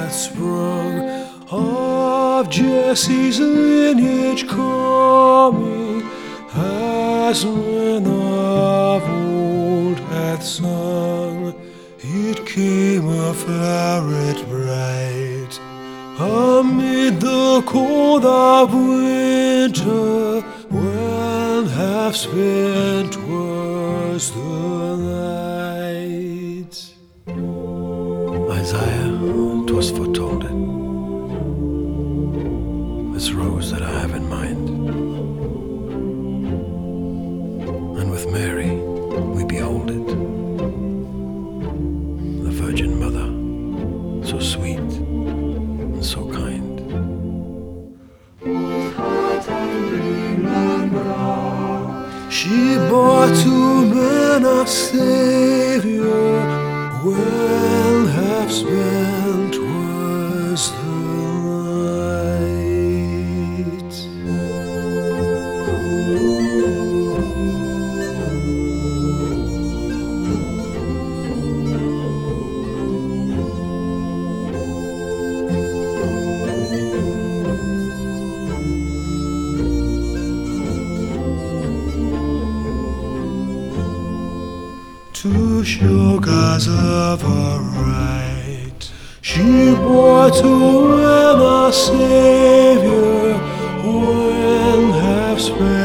that sprung of Jesse's lineage coming, as men of old hath sung. It came a floweret bright amid the cold of winter, when half spent was the night. Isaiah, 'twas foretold it, this rose that I have in mind, and with Mary we behold it, the Virgin Mother, so sweet and so kind. With heart and and brow, She bore to men a Savior, well half spent was the night. To show God's love aright, she bore to men a Savior, when half spent